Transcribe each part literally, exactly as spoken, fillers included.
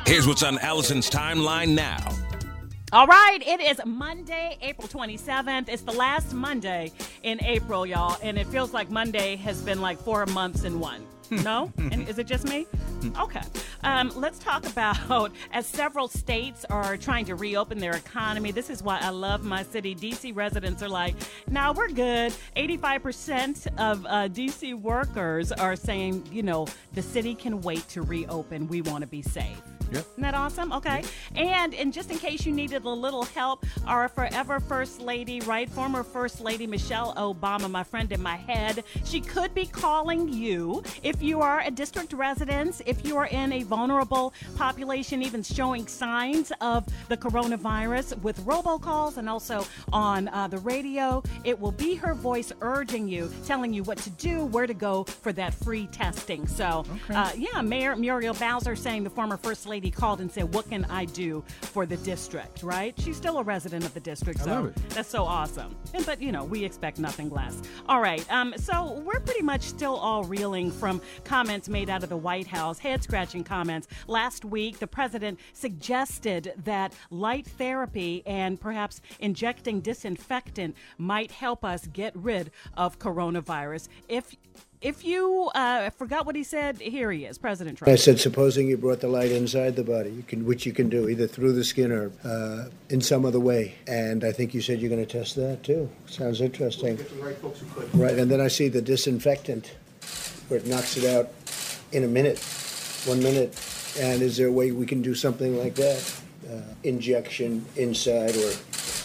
Here's what's on Allison's timeline now. All right, it is Monday, April twenty-seventh. It's the last Monday in April, y'all, and it feels like Monday has been like four months in one. No? And is it just me? Okay. Um, let's talk about, as several states are trying to reopen their economy, this is why I love my city. D C residents are like, no, we're good. eighty-five percent of uh, D C workers are saying, you know, the city can wait to reopen. We want to be safe. Yep. Isn't that awesome? Okay. Yep. And and just in case you needed a little help, our forever First Lady, right? Former First Lady Michelle Obama, my friend in my head, she could be calling you if you are a district resident, if you are in a vulnerable population, even showing signs of the coronavirus with robocalls and also on uh, the radio. It will be her voice urging you, telling you what to do, where to go for that free testing. So, okay. uh, yeah, Mayor Muriel Bowser saying the former First Lady called and said, what can I do for the district, right? She's still a resident of the district, I so love it. That's so awesome. And, but, you know, we expect nothing less. All right, um, so we're pretty much still all reeling from comments made out of the White House, head-scratching comments. Last week, the president suggested that light therapy and perhaps injecting disinfectant might help us get rid of coronavirus. If If you uh, forgot what he said, here he is, President Trump. I said, supposing you brought the light inside the body, you can, which you can do either through the skin or uh, in some other way. And I think you said you're going to test that, too. Sounds interesting. Get the right folks who could. Right, and then I see the disinfectant, where it knocks it out in a minute, one minute. And is there a way we can do something like that? Uh, injection inside or...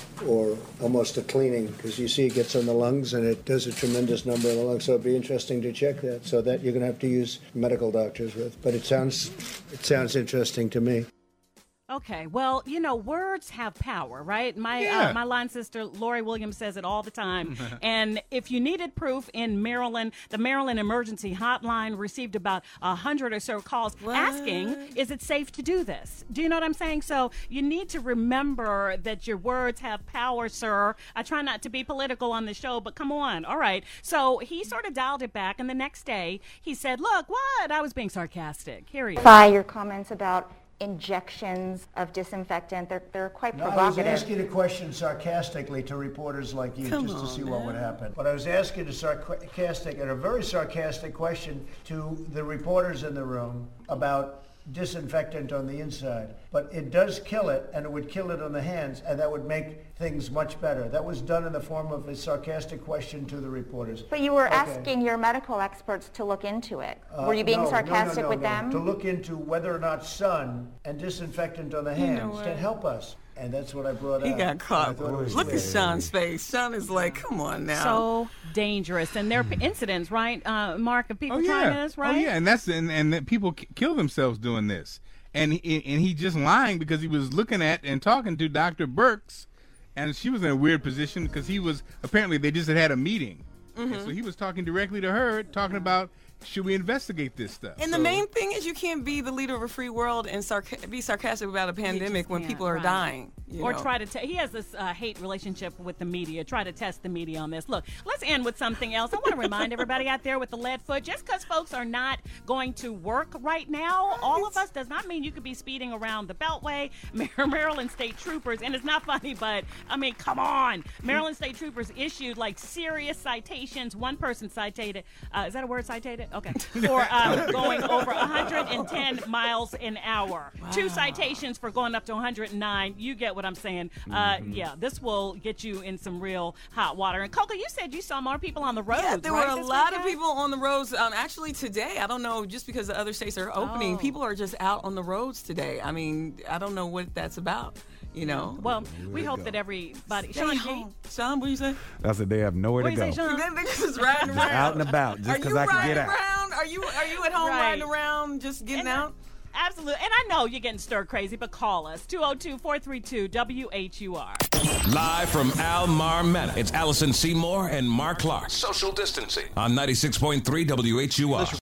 or almost a cleaning, because you see it gets on the lungs and it does a tremendous number in the lungs, so it'd be interesting to check that. So that you're going to have to use medical doctors with, but it sounds it sounds interesting to me. Okay, well, you know, words have power, right? My Yeah. uh, my line sister, Lori Williams, says it all the time. And if you needed proof in Maryland, the Maryland Emergency Hotline received about a hundred or so calls What? asking, is it safe to do this? Do you know what I'm saying? So you need to remember that your words have power, sir. I try not to be political on the show, but come on. All right. So he sort of dialed it back, and the next day he said, look, what? I was being sarcastic. Here he is. By your comments about injections of disinfectant, they're, they're quite No, I was provocative. asking a question sarcastically to reporters like you, Come just to on, see what man. would happen. But I was asking a sarcastic and a very sarcastic question to the reporters in the room about disinfectant on the inside. But it does kill it, and it would kill it on the hands, and that would make things much better. That was done in the form of a sarcastic question to the reporters. But you were Okay. asking your medical experts to look into it. Uh, were you being no, no, sarcastic no, no, with no. them? To look into whether or not sun and disinfectant on the You know hands what? can help us. And that's what I brought He out. got I caught. thought it was Look at clear. Sean's face. Sean is like, come on now. So dangerous. And there are incidents, right, uh, Mark, of people Oh trying yeah, this, right? oh yeah, and that's and and that people k- kill themselves doing this, and he, and he just lying because he was looking at and talking to Doctor Birx, and she was in a weird position because he was apparently they just had had a meeting, Mm-hmm. and so he was talking directly to her, talking about should we investigate this stuff. And the main thing is you can't be the leader of a free world and sarca- be sarcastic about a pandemic when can't, people are right. dying. you Or know. try to te- he has this uh, hate relationship with the media. Try to test the media on this. Look, let's end with something else. I want to remind everybody out there with the lead foot, just because folks are not going to work right now, all of us, does not mean you could be speeding around the Beltway. Maryland State Troopers, and it's not funny, but I mean, come on. Maryland State Troopers issued like serious citations. One person cited, uh, is that a word, cited? Okay. For uh, going over one hundred ten miles an hour. Two citations for going up to one hundred nine. You get what I'm saying. Uh, yeah, this will get you in some real hot water. And Coco, you said you saw more people on the road. Yeah, there right, were a this lot of weekend? people on the roads. Um, actually, today, I don't know, just because the other states are opening, Oh. people are just out on the roads today. I mean, I don't know what that's about, you know. Well, we hope that everybody. Stay Sean G. home. Sean, what do you say? I said they have nowhere What to do you go. say, Sean? They're just riding around. Out and about, just Are because you I can riding get out. around? Are you are you at home Right. riding around, just getting And, out? Absolutely. And I know you're getting stir crazy, but call us. two oh two, four three two, W H U R. Live from Al Marmena, it's Allison Seymour and Mark Clark. Social distancing on ninety-six point three W H U R.